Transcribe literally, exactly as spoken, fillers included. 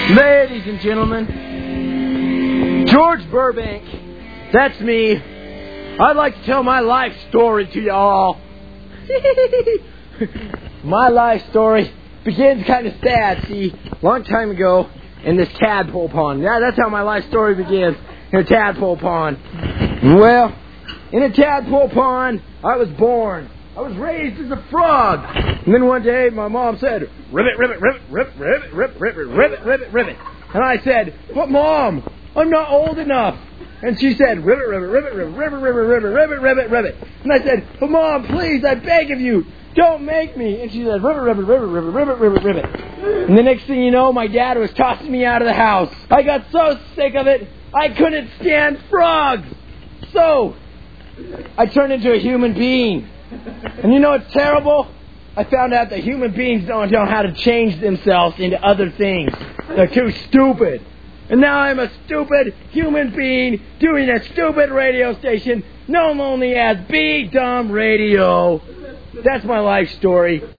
Ladies and gentlemen, George Burbank, that's me. I'd like to tell my life story to y'all. My life story begins kind of sad. See, a long time ago in this tadpole pond. Yeah, that's how my life story begins, in a tadpole pond. Well, in a tadpole pond, I was born. I was raised as a frog. And then one day, my mom said, ribbit, ribbit, ribbit, ribbit, ribbit, ribbit, ribbit, ribbit, ribbit, ribbit. And I said, but Mom, I'm not old enough. And she said, ribbit, ribbit, ribbit, ribbit, ribbit, ribbit, ribbit, ribbit, ribbit, ribbit. And I said, but Mom, please, I beg of you, don't make me. And she said, ribbit, ribbit, ribbit, ribbit, ribbit, ribbit, ribbit. And the next thing you know, my dad was tossing me out of the house. I got so sick of it, I couldn't stand frogs. So, I turned into a human being. And you know what's terrible? I found out that human beings don't know how to change themselves into other things. They're too stupid. And now I'm a stupid human being doing a stupid radio station known only as B Dumb Radio. That's my life story.